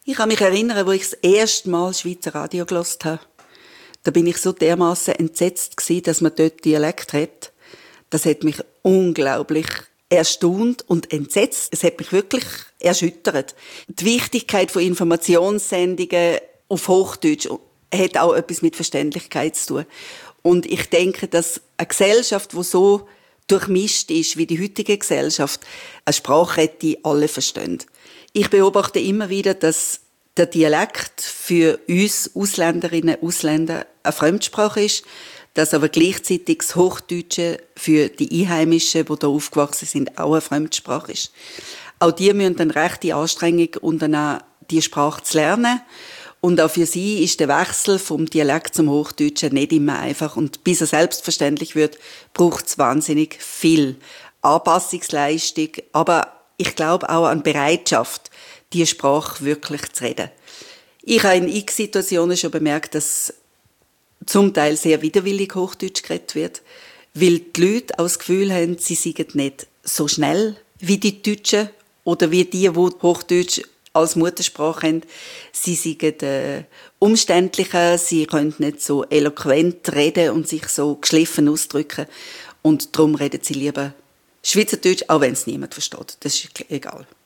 Ich kann mich erinnern, als ich das erste Mal Schweizer Radio gehört habe. Da bin ich so dermassen entsetzt gewesen, dass man dort Dialekt hat. Das hat mich unglaublich erstaunt und entsetzt. Es hat mich wirklich erschüttert. Die Wichtigkeit von Informationssendungen auf Hochdeutsch hat auch etwas mit Verständlichkeit zu tun. Und ich denke, dass eine Gesellschaft, die so durchmischt ist wie die heutige Gesellschaft, eine Sprache hat, die alle verstehen. Ich beobachte immer wieder, dass der Dialekt für uns Ausländerinnen und Ausländer eine Fremdsprache ist, dass aber gleichzeitig das Hochdeutsche für die Einheimischen, die hier aufgewachsen sind, auch eine Fremdsprache ist. Auch die müssen dann rechte Anstrengung unternehmen, die Sprache zu lernen. Und auch für sie ist der Wechsel vom Dialekt zum Hochdeutschen nicht immer einfach. Und bis er selbstverständlich wird, braucht es wahnsinnig viel Anpassungsleistung, aber ich glaube auch an Bereitschaft, die Sprache wirklich zu reden. Ich habe in x Situationen schon bemerkt, dass zum Teil sehr widerwillig Hochdeutsch geredet wird, weil die Leute auch das Gefühl haben, sie seien nicht so schnell wie die Deutschen oder wie die Hochdeutsch als Muttersprache haben. Sie seien umständlicher, sie können nicht so eloquent reden und sich so geschliffen ausdrücken. Und darum reden sie lieber Schweizerdeutsch, auch wenn es niemand versteht. Das ist egal.